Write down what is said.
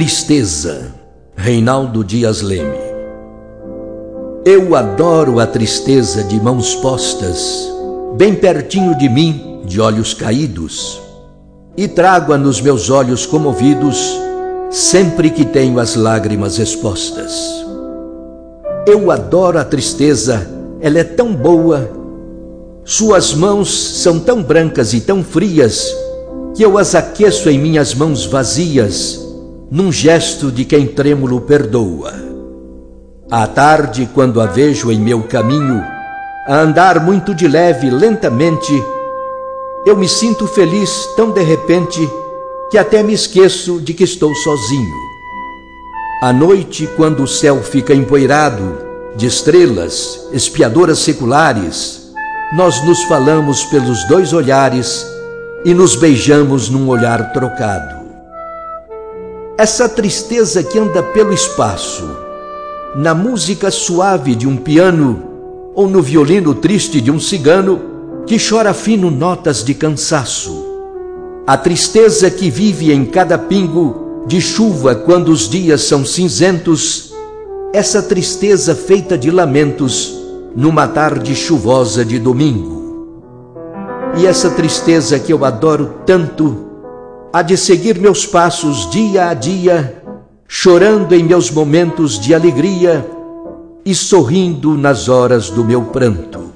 Tristeza, Reinaldo Dias Leme. Eu adoro a tristeza de mãos postas, bem pertinho de mim, de olhos caídos, e trago-a nos meus olhos comovidos, sempre que tenho as lágrimas expostas. Eu adoro a tristeza, ela é tão boa, suas mãos são tão brancas e tão frias, que eu as aqueço em minhas mãos vazias, num gesto de quem trêmulo perdoa. À tarde, quando a vejo em meu caminho, a andar muito de leve, lentamente, eu me sinto feliz tão de repente, que até me esqueço de que estou sozinho. À noite, quando o céu fica empoeirado de estrelas, espiadoras seculares, nós nos falamos pelos dois olhares e nos beijamos num olhar trocado. Essa tristeza que anda pelo espaço, na música suave de um piano ou no violino triste de um cigano que chora fino notas de cansaço. A tristeza que vive em cada pingo de chuva quando os dias são cinzentos, essa tristeza feita de lamentos numa tarde chuvosa de domingo. E essa tristeza que eu adoro tanto há de seguir meus passos dia a dia, chorando em meus momentos de alegria e sorrindo nas horas do meu pranto.